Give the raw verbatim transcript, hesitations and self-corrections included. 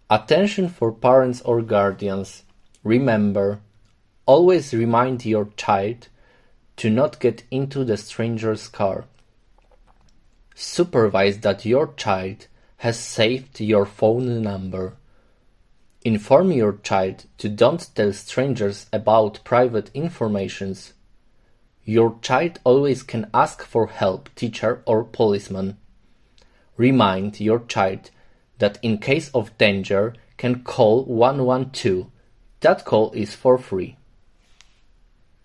Attention for parents or guardians. Remember, always remind your child to not get into the stranger's car. Supervise that your child has saved your phone number. Inform your child to don't tell strangers about private informations. Your child always can ask for help, teacher or policeman. Remind your child that in case of danger can call one one two. That call is for free.